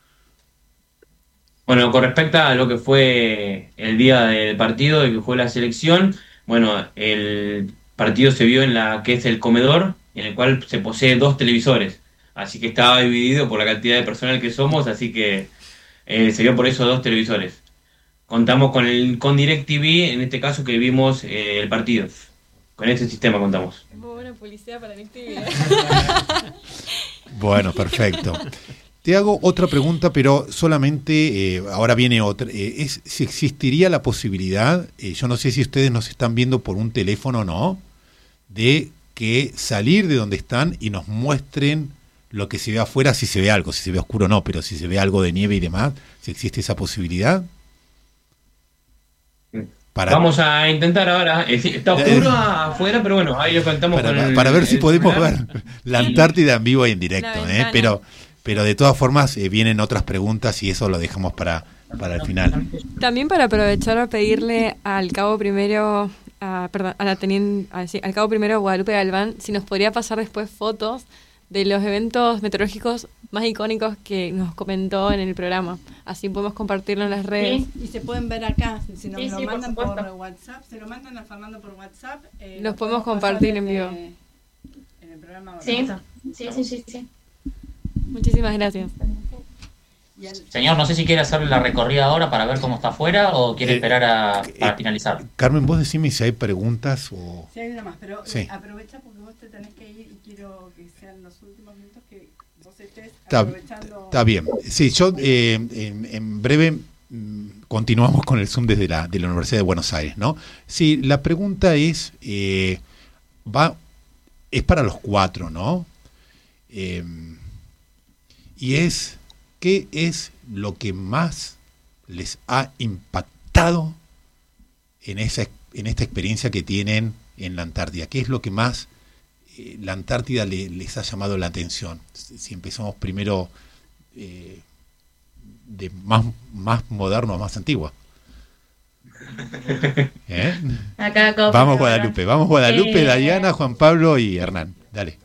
Bueno, con respecto a lo que fue el día del partido, de que fue la selección, bueno, el partido se vio en la que es el comedor, en el cual se posee dos televisores, así que estaba dividido por la cantidad de personal que somos, así que eh, se vio por esos dos televisores. Contamos con el con DirecTV, en este caso que vimos eh, el partido. Con este sistema contamos. Muy buena publicidad para DirecTV. Bueno, perfecto. Te hago otra pregunta, pero solamente, eh, ahora viene otra, eh, es si existiría la posibilidad, eh, yo no sé si ustedes nos están viendo por un teléfono o no, de que salir de donde están y nos muestren lo que se ve afuera, si se ve algo, si se ve oscuro o no, pero si se ve algo de nieve y demás, si existe esa posibilidad. Para... Vamos a intentar ahora, está oscuro afuera, pero bueno, ahí lo contamos para, con el, para ver si el podemos celular. ver la Antártida en vivo y en directo, eh, pero... Pero de todas formas eh, vienen otras preguntas y eso lo dejamos para, para el final. También para aprovechar a pedirle al cabo primero, a, perdón, a la teniente, a, sí, al cabo primero Guadalupe Galván, si nos podría pasar después fotos de los eventos meteorológicos más icónicos que nos comentó en el programa. Así podemos compartirlo en las redes. Sí, y se pueden ver acá, si nos sí, lo sí, mandan por, por WhatsApp, se lo mandan a Fernando por WhatsApp. Eh, los podemos compartir en vivo. En el programa. Sí, sí, sí, sí, sí. Muchísimas gracias. Señor, no sé si quiere hacer la recorrida ahora para ver cómo está afuera o quiere Eh, esperar a, eh, para finalizar. Carmen, vos decime si hay preguntas o... Sí, hay una más, pero Sí. eh, aprovecha porque vos te tenés que ir y quiero que sean los últimos minutos que vos estés Está, aprovechando. está bien. Sí, yo eh, en, en breve mm, continuamos con el Zoom desde la, de la Universidad de Buenos Aires, ¿no? Sí, la pregunta es, eh, va, es para los cuatro, ¿no? Eh, y es, ¿qué es lo que más les ha impactado en, esa, en esta experiencia que tienen en la Antártida? ¿Qué es lo que más eh, la Antártida le, les ha llamado la atención? Si, si empezamos primero eh, de más, más moderno a más antiguo. ¿Eh? Acá, Copa, Vamos acá. Guadalupe, vamos Guadalupe, Eh, Dayana, Juan Pablo y Hernán. Dale.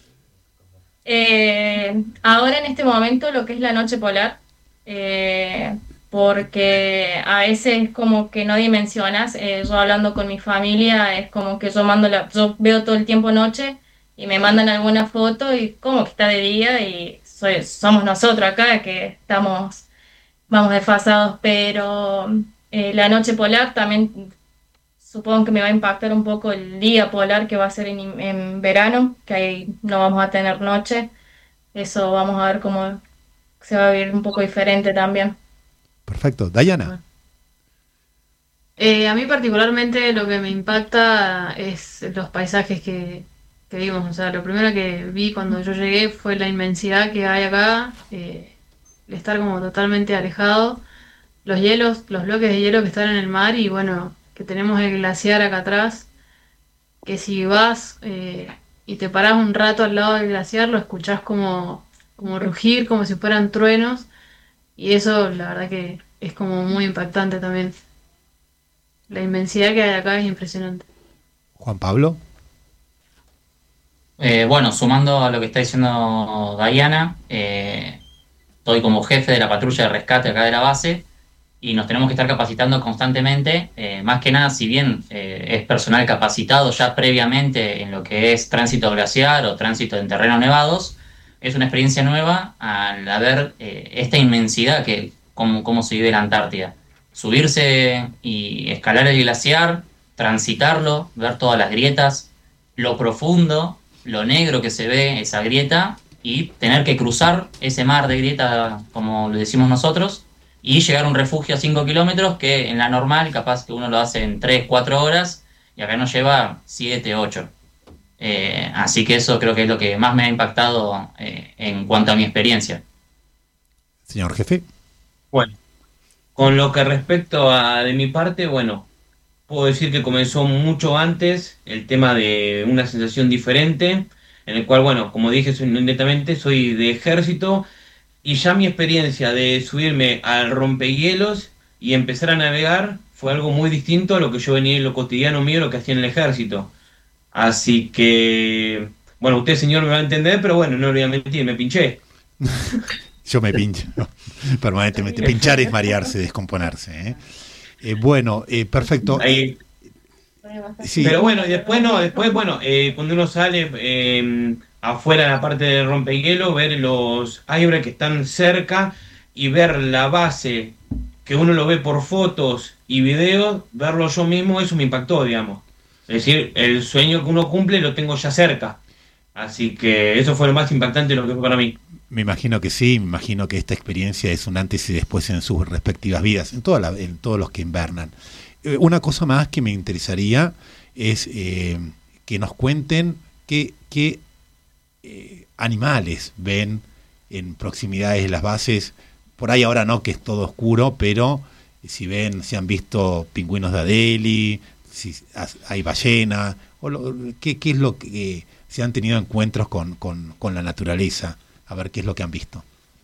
Eh, ahora en este momento lo que es la noche polar, eh, porque a veces como que no dimensionas, eh, yo hablando con mi familia es como que yo mando la, yo veo todo el tiempo noche y me mandan alguna foto y como que está de día y soy, somos nosotros acá que estamos, vamos desfasados, pero eh, la noche polar también supongo que me va a impactar un poco el día polar que va a ser en, en verano, que ahí no vamos a tener noche. Eso vamos a ver cómo se va a vivir un poco diferente también. Perfecto. Dayana. Eh, a mí particularmente lo que me impacta es los paisajes que, que vimos. O sea, lo primero que vi cuando yo llegué fue la inmensidad que hay acá, eh, el estar como totalmente alejado, los hielos, los bloques de hielo que están en el mar y bueno, que tenemos el glaciar acá atrás, que si vas eh, y te parás un rato al lado del glaciar, lo escuchás como, como rugir, como si fueran truenos, y eso la verdad que es como muy impactante también. La inmensidad que hay acá es impresionante. Juan Pablo. Eh, bueno, sumando a lo que está diciendo Dayana, eh, estoy como jefe de la patrulla de rescate acá de la base y nos tenemos que estar capacitando constantemente, eh, más que nada, si bien eh, es personal capacitado ya previamente en lo que es tránsito glaciar o tránsito en terrenos nevados, es una experiencia nueva al ver eh, esta inmensidad que cómo, cómo se vive la Antártida. Subirse y escalar el glaciar, transitarlo, ver todas las grietas, lo profundo, lo negro que se ve esa grieta y tener que cruzar ese mar de grieta, como lo decimos nosotros, y llegar a un refugio a cinco kilómetros que en la normal capaz que uno lo hace en tres, cuatro horas y acá nos lleva siete, ocho. Eh, así que eso creo que es lo que más me ha impactado eh, en cuanto a mi experiencia. Señor jefe. Bueno, con lo que respecto a de mi parte, bueno, puedo decir que comenzó mucho antes el tema de una sensación diferente, en el cual, bueno, como dije soy, netamente, soy de ejército, y ya mi experiencia de subirme al rompehielos y empezar a navegar fue algo muy distinto a lo que yo venía en lo cotidiano mío, lo que hacía en el ejército. Así que, bueno, usted, señor, me va a entender, pero bueno, no le voy a mentir, me pinché. Yo me pincho permanentemente. Pinchar es marearse, descomponerse. ¿eh? Eh, bueno, eh, perfecto. Ahí. Sí. Pero bueno, y después no, después, bueno, eh, cuando uno sale eh, afuera en la parte del rompehielo, ver los icebergs que están cerca y ver la base, que uno lo ve por fotos y videos, verlo yo mismo, eso me impactó, digamos. Es decir, el sueño que uno cumple lo tengo ya cerca. Así que eso fue lo más impactante de lo que fue para mí. Me imagino que sí, me imagino que esta experiencia es un antes y después en sus respectivas vidas, en, toda la, en todos los que invernan. Eh, una cosa más que me interesaría es eh, que nos cuenten qué, qué eh, animales ven en proximidades de las bases. Por ahí ahora no, que es todo oscuro, pero si ven, si han visto pingüinos de Adélie, si hay ballena, o lo, qué, qué es lo que, si han tenido encuentros con, con, con la naturaleza, a ver qué es lo que han visto.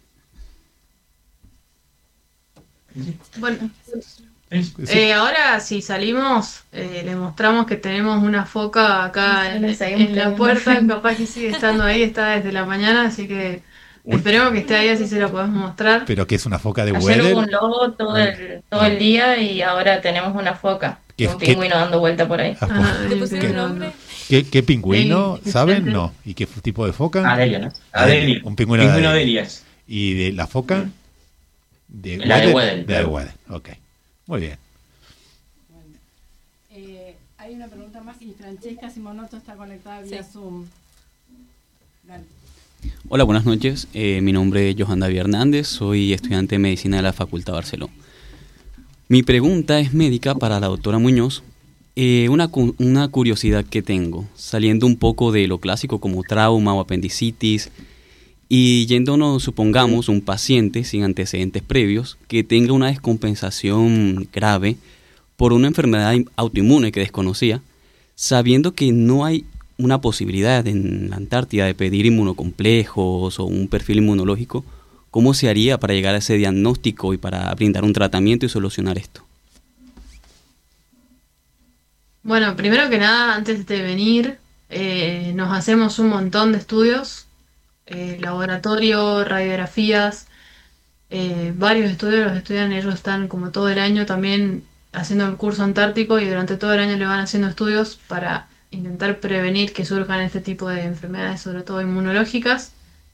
Bueno, eh, ahora si salimos, eh, le mostramos que tenemos una foca acá en, en la puerta, capaz que sigue estando ahí, está desde la mañana, así que esperemos que esté ahí, así se lo podemos mostrar. Pero que es una foca de Ayer Weddell. hubo un lobo todo el, todo el día y ahora tenemos una foca, un pingüino dando vuelta por ahí. Ah, ¿Le pusieron ¿Qué? nombre? ¿Qué, qué pingüino? Sí. ¿Saben? No. ¿Y qué tipo de foca? Adelia, ¿no? Adelia. Un pingüino, pingüino de Adelia. ¿Y de la foca? De la Weddell, de Weddell. De Weddell, ok. Muy bien. Bueno, eh, hay una pregunta más y Francesca Simonotto está conectada vía sí. Zoom. Dale. Hola, buenas noches. Eh, mi nombre es Johan David Hernández, soy estudiante de Medicina de la Facultad de Barcelona. Mi pregunta es médica para la doctora Muñoz. Eh, una, una curiosidad que tengo, saliendo un poco de lo clásico como trauma o apendicitis, y yéndonos, supongamos, un paciente sin antecedentes previos que tenga una descompensación grave por una enfermedad autoinmune que desconocía, sabiendo que no hay una posibilidad en la Antártida de pedir inmunocomplejos o un perfil inmunológico, ¿cómo se haría para llegar a ese diagnóstico y para brindar un tratamiento y solucionar esto? Bueno, primero que nada, antes de venir, eh, nos hacemos un montón de estudios, eh, laboratorio, radiografías, eh, varios estudios los estudian, ellos están como todo el año también haciendo el curso antártico y durante todo el año le van haciendo estudios para intentar prevenir que surjan este tipo de enfermedades, sobre todo inmunológicas.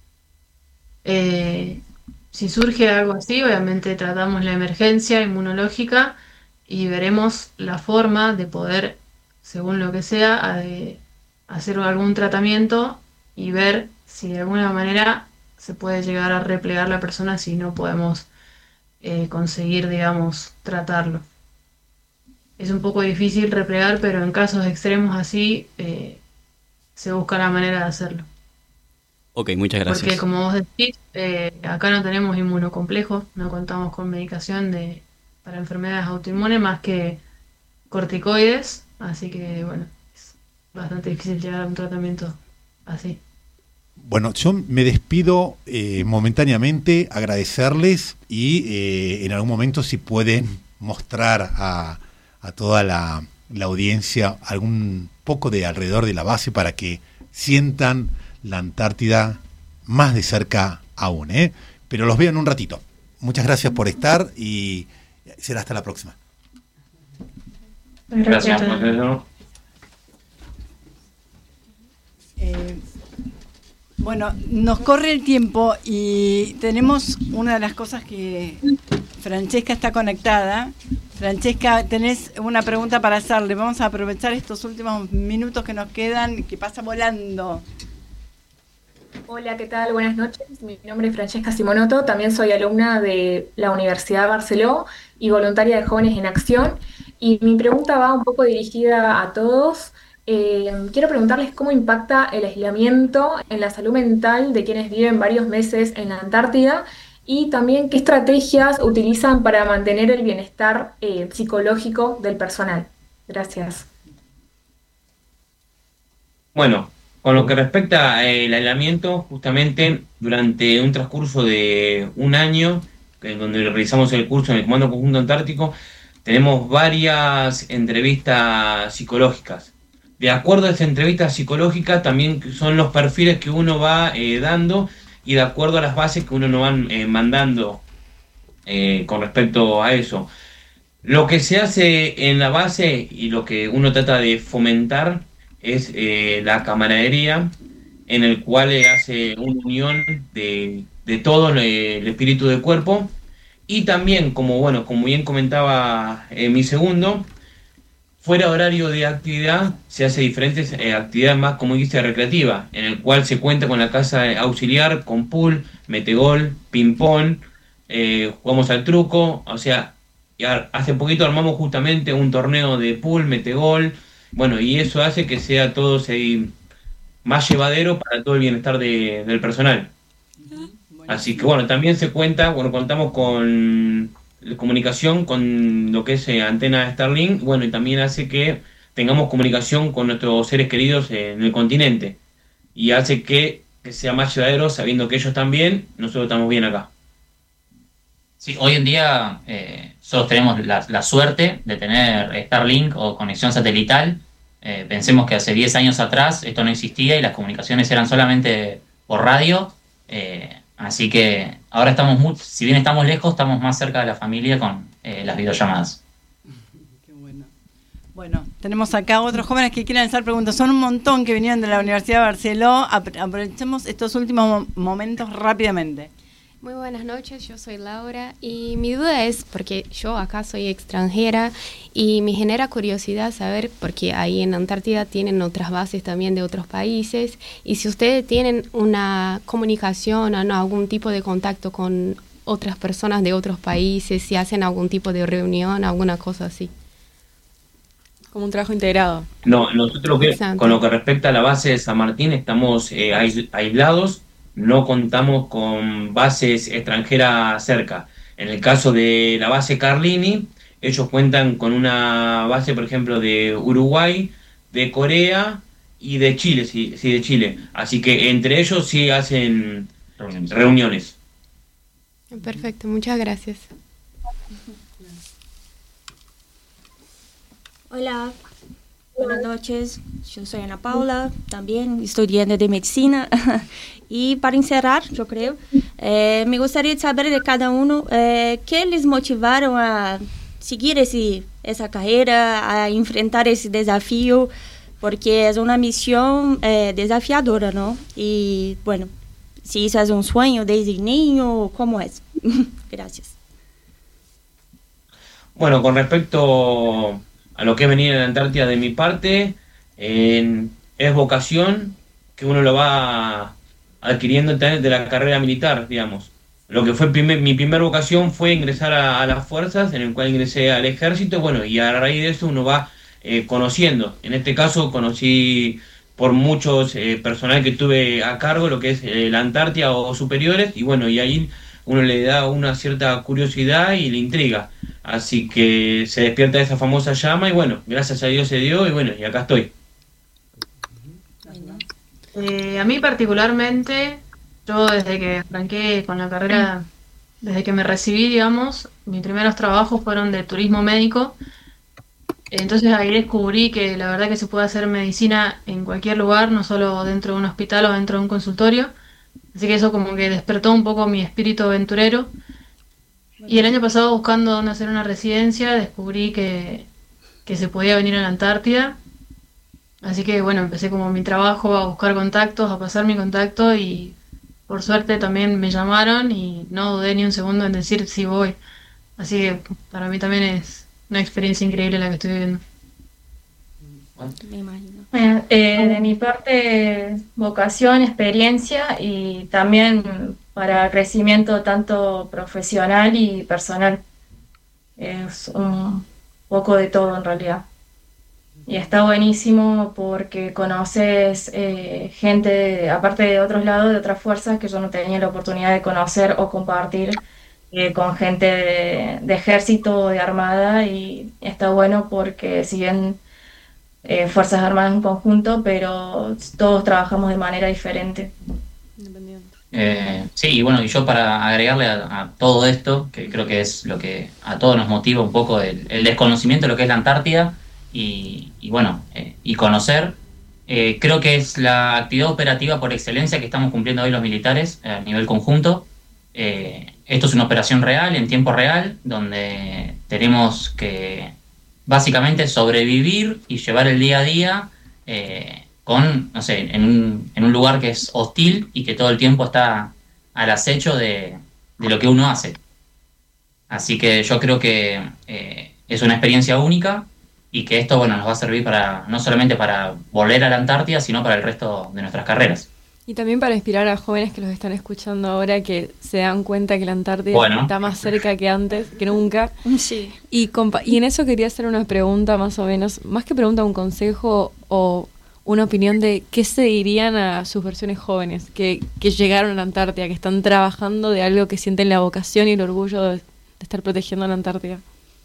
Eh, si surge algo así, obviamente tratamos la emergencia inmunológica y veremos la forma de poder, según lo que sea, de hacer algún tratamiento y ver si de alguna manera se puede llegar a replegar la persona si no podemos eh, conseguir, digamos, tratarlo. Es un poco difícil replegar, pero en casos extremos así eh, se busca la manera de hacerlo. Ok, muchas gracias. Porque como vos decís, eh, acá no tenemos inmunocomplejos, no contamos con medicación de para enfermedades autoinmunes más que corticoides, así que bueno, es bastante difícil llegar a un tratamiento así. Bueno, yo me despido eh, momentáneamente, agradecerles y eh, en algún momento si pueden mostrar a, a toda la, la audiencia algún poco de alrededor de la base para que sientan la Antártida más de cerca aún, ¿eh? Pero los veo en un ratito. Muchas gracias por estar y será hasta la próxima. Gracias. Eh, bueno, nos corre el tiempo y tenemos una de las cosas que Francesca está conectada. Francesca, tenés una pregunta para hacerle. Vamos a aprovechar estos últimos minutos que nos quedan, que pasa volando. Hola, ¿qué tal? Buenas noches. Mi nombre es Francesca Simonotto, también soy alumna de la Universidad de Barcelona y voluntaria de Jóvenes en Acción. Y mi pregunta va un poco dirigida a todos. Eh, quiero preguntarles cómo impacta el aislamiento en la salud mental de quienes viven varios meses en la Antártida y también qué estrategias utilizan para mantener el bienestar eh, psicológico del personal. Gracias. Bueno, con lo que respecta al aislamiento, justamente durante un transcurso de un año, en donde realizamos el curso en el Comando Conjunto Antártico, tenemos varias entrevistas psicológicas. De acuerdo a esa entrevista psicológica, también son los perfiles que uno va eh, dando y de acuerdo a las bases que uno nos va eh, mandando eh, con respecto a eso. Lo que se hace en la base y lo que uno trata de fomentar es eh, la camaradería, en el cual eh, hace una unión de, de todo el, el espíritu del cuerpo. Y también, como bueno, como bien comentaba eh, mi segundo, fuera horario de actividad se hace diferentes eh, actividades más, como dice, recreativa, en el cual se cuenta con la casa auxiliar, con pool, metegol, ping-pong, eh, jugamos al truco, o sea, ya hace poquito armamos justamente un torneo de pool, metegol, bueno, y eso hace que sea todo se, más llevadero para todo el bienestar de, del personal. Así que bueno, también se cuenta, bueno, contamos con comunicación con lo que es eh, antena Starlink, bueno, y también hace que tengamos comunicación con nuestros seres queridos eh, en el continente, y hace que, que sea más llevadero sabiendo que ellos están bien, nosotros estamos bien acá. Sí, hoy en día eh, nosotros tenemos la, la suerte de tener Starlink o conexión satelital. Eh, pensemos que hace diez años atrás esto no existía y las comunicaciones eran solamente por radio. Eh, así que ahora estamos, muy, si bien estamos lejos, estamos más cerca de la familia con eh, las videollamadas. Qué bueno. Bueno, tenemos acá otros jóvenes que quieren hacer preguntas. Son un montón que vinieron de la Universidad de Barcelona. Aprovechemos estos últimos momentos rápidamente. Muy buenas noches, yo soy Laura y mi duda es, porque yo acá soy extranjera y me genera curiosidad saber, porque ahí en Antártida tienen otras bases también de otros países, y si ustedes tienen una comunicación o no, algún tipo de contacto con otras personas de otros países, si hacen algún tipo de reunión, alguna cosa así. Como un trabajo integrado. No, nosotros que, con lo que respecta a la base de San Martín estamos eh, aislados. No contamos con bases extranjeras cerca. En el caso de la base Carlini, ellos cuentan con una base, por ejemplo, de Uruguay, de Corea y de Chile, sí, sí de Chile. Así que entre ellos sí hacen reuniones. reuniones. Perfecto, muchas gracias. Hola, buenas noches. Yo soy Ana Paula, también estudiante de medicina. Y para encerrar, yo creo, eh, me gustaría saber de cada uno eh, qué les motivaron a seguir ese, esa carrera, a enfrentar ese desafío, porque es una misión eh, desafiadora, ¿no? Y bueno, si eso es un sueño desde niño, ¿cómo es? Gracias. Bueno, con respecto a lo que es venir a la Antártida de mi parte, eh, es vocación que uno lo va adquiriendo de la carrera militar, digamos. Lo que fue primer, mi primera vocación fue ingresar a, a las fuerzas, en el cual ingresé al ejército, bueno, y a raíz de eso uno va eh, conociendo. En este caso conocí por muchos eh, personal que tuve a cargo lo que es eh, la Antártida o, o superiores, y bueno, y ahí uno le da una cierta curiosidad y le intriga. Así que se despierta esa famosa llama y bueno, gracias a Dios se dio y bueno, y acá estoy. Eh, a mí particularmente, yo desde que arranqué con la carrera, desde que me recibí, digamos, mis primeros trabajos fueron de turismo médico. Entonces ahí descubrí que la verdad que se puede hacer medicina en cualquier lugar, no solo dentro de un hospital o dentro de un consultorio. Así que eso como que despertó un poco mi espíritu aventurero. Y el año pasado, buscando dónde hacer una residencia, descubrí que, que se podía venir a la Antártida. Así que bueno, empecé como mi trabajo a buscar contactos, a pasar mi contacto y por suerte también me llamaron y no dudé ni un segundo en decir sí voy. Así que para mí también es una experiencia increíble la que estoy viviendo. Me imagino. Bueno, eh, de mi parte, vocación, experiencia y también para crecimiento tanto profesional y personal. Es un poco de todo en realidad. Y está buenísimo porque conoces eh, gente, de, aparte de otros lados, de otras fuerzas que yo no tenía la oportunidad de conocer o compartir eh, con gente de, de ejército o de armada. Y está bueno porque si bien eh, Fuerzas Armadas en conjunto, pero todos trabajamos de manera diferente. Eh, sí, y bueno, y yo para agregarle a, a todo esto, que creo que es lo que a todos nos motiva un poco el, el desconocimiento de lo que es la Antártida, y, y bueno, eh, y conocer, eh, creo que es la actividad operativa por excelencia que estamos cumpliendo hoy los militares a nivel conjunto. Eh, esto es una operación real, en tiempo real, donde tenemos que básicamente sobrevivir y llevar el día a día eh, con, no sé, en un, en un lugar que es hostil y que todo el tiempo está al acecho de, de lo que uno hace. Así que yo creo que eh, es una experiencia única y que esto, bueno, nos va a servir para no solamente para volver a la Antártida, sino para el resto de nuestras carreras. Y también para inspirar a jóvenes que los están escuchando ahora, que se dan cuenta que la Antártida bueno. está más cerca que antes, que nunca. Sí. Y, compa- y en eso quería hacer una pregunta más o menos, más que pregunta, un consejo o una opinión de qué se dirían a sus versiones jóvenes que, que llegaron a la Antártida, que están trabajando de algo que sienten la vocación y el orgullo de, de estar protegiendo a la Antártida.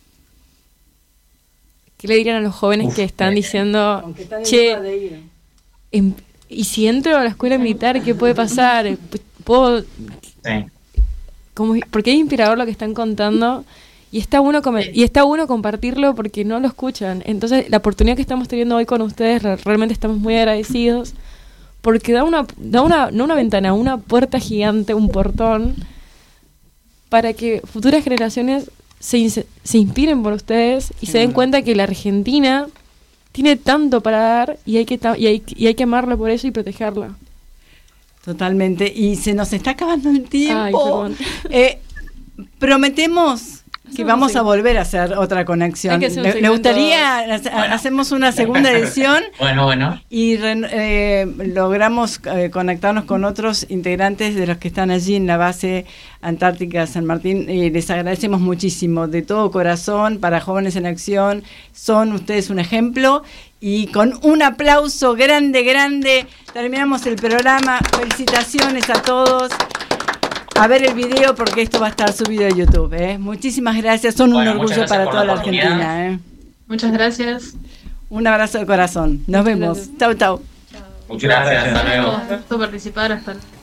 ¿Qué le dirían a los jóvenes Uf, que están eh, diciendo, che, em, y si entro a la escuela militar, qué puede pasar? ¿Puedo...? Sí. Como, porque es inspirador lo que están contando y está bueno com- y está bueno compartirlo porque no lo escuchan. Entonces, la oportunidad que estamos teniendo hoy con ustedes, re- realmente estamos muy agradecidos porque da una, da una, no una ventana, una puerta gigante, un portón, para que futuras generaciones se, in- se inspiren por ustedes y sí, se den cuenta que la Argentina tiene tanto para dar y hay que, ta- y hay, y hay que amarla por eso y protegerla. Totalmente. Y se nos está acabando el tiempo. Ay, perdón. Eh, prometemos que vamos a volver a hacer otra conexión. Hay que hacer un ¿Le, le segmento- gustaría? hace- Bueno. Hacemos una segunda edición Bueno, bueno. y re- eh, logramos eh, conectarnos con otros integrantes de los que están allí en la base Antártica San Martín. Eh, les agradecemos muchísimo, de todo corazón, para Jóvenes en Acción. Son ustedes un ejemplo. Y con un aplauso grande, grande, terminamos el programa. Felicitaciones a todos. A ver el video porque esto va a estar subido a YouTube. ¿eh? Muchísimas gracias. Son Bueno, un muchas orgullo gracias para por toda la la Argentina. ¿eh? Muchas gracias. Un abrazo de corazón. Nos vemos. Chau, chau. Muchas gracias, hasta luego. Un gusto participar. Hasta luego.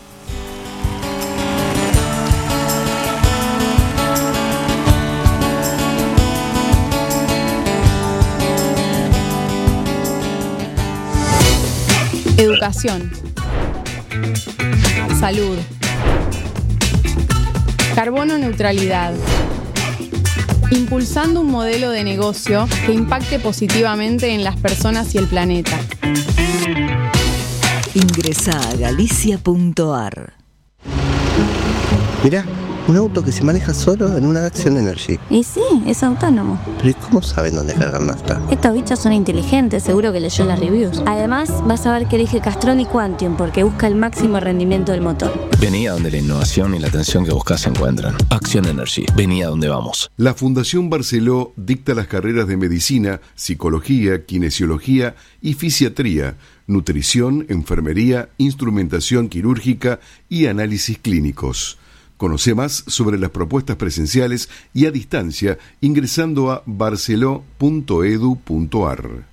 Educación. Salud. Carbono neutralidad. Impulsando un modelo de negocio que impacte positivamente en las personas y el planeta. Ingresa a galicia punto ar. Mirá, un auto que se maneja solo en una Action Energy. Y sí, es autónomo. Pero ¿y cómo saben dónde cargar nafta? Estos bichos son inteligentes, seguro que leyó las reviews. Además, vas a ver que elige Castrol y Quantium porque busca el máximo rendimiento del motor. Vení a donde la innovación y la atención que buscas se encuentran. Action Energy. Vení a donde vamos. La Fundación Barceló dicta las carreras de medicina, psicología, kinesiología y fisiatría, nutrición, enfermería, instrumentación quirúrgica y análisis clínicos. Conoce más sobre las propuestas presenciales y a distancia ingresando a barceló punto edu punto ar.